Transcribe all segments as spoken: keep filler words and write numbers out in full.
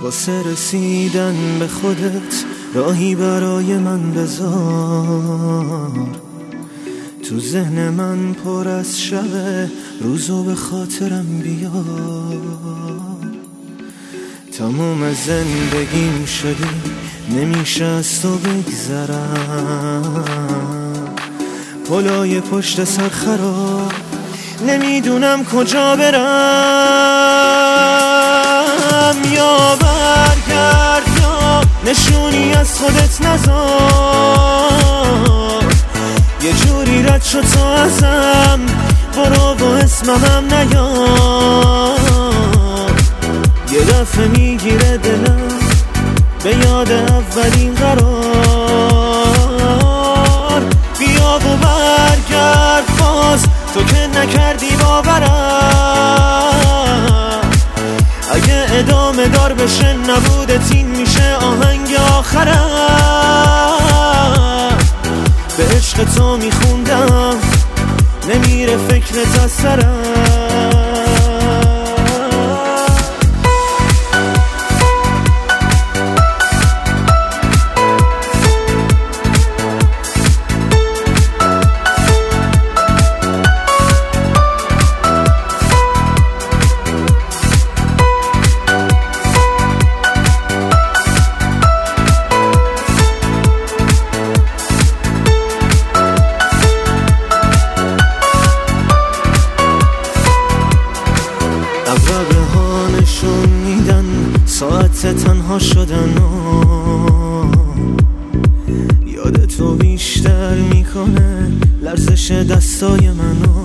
واسه رسیدن به خودت راهی برای من بذار. تو ذهن من پر از شب، روزو به خاطرم بیار. تموم زندگیم شدی، نمیشه از تو بگذرم. پلای پشت سر خراب، نمیدونم کجا برم. یا برگرد یا نشونی از خودت نذار. یه جوری رد شد تو ازم، برو و اسمم نیار. یه دفعه میگیره دلم به یاد اولین قرار. بیا و برگرد باز، تو که نکردی باورم. اگه ادامه دار بشه نبودت این میشه آهنگ آخرم. به عشق تو میخوندم، نمیره فکرت از سرم. عقربه ها نشون میدن ساعت تنها شدن و یاد تو بیشتر میکنه لرزش دستای منو.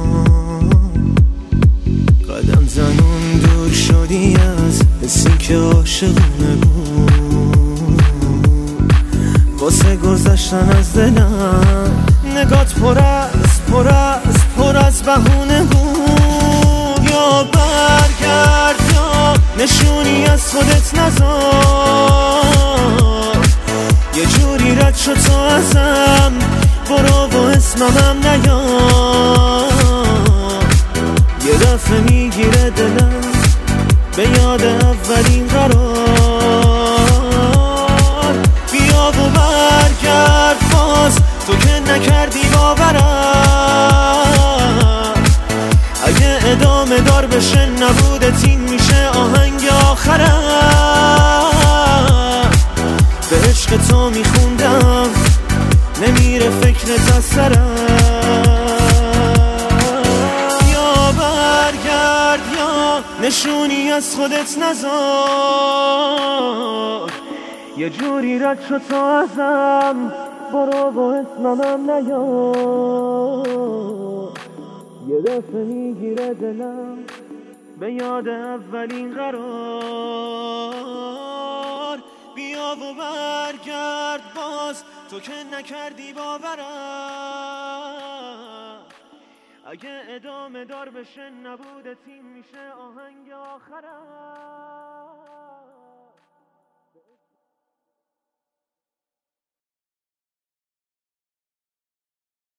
قدم زنون دور شدی از حسی که عاشقونه بود. واسه گذشتن از دلم نگات پر از پر از پر از بهونه بود. یا برگرد یا نشونی از خودت نذار. یه جوری رد شد تو ازم، برو و اسمم نیار. یه دفعه میگیره دلم به یاد اولین قرار. بیا و برگرد باز، تو که نکردی باورم. اگه ادامه دار بشه نبودت این میشه آهنگ آخرم. به عشق تو میخوندم، نمیره فکرت از سرم. یا برگرد یا نشونی از خودت نذار. یه جوری رد شد تو ازم، برو و اسمم نیار. یه دفعه میگیره دلم به یاد اولین قرار. بیا و برگرد باز، تو که نکردی باورم. اگه ادامه دار بشه نبودت این میشه آهنگ آخرم.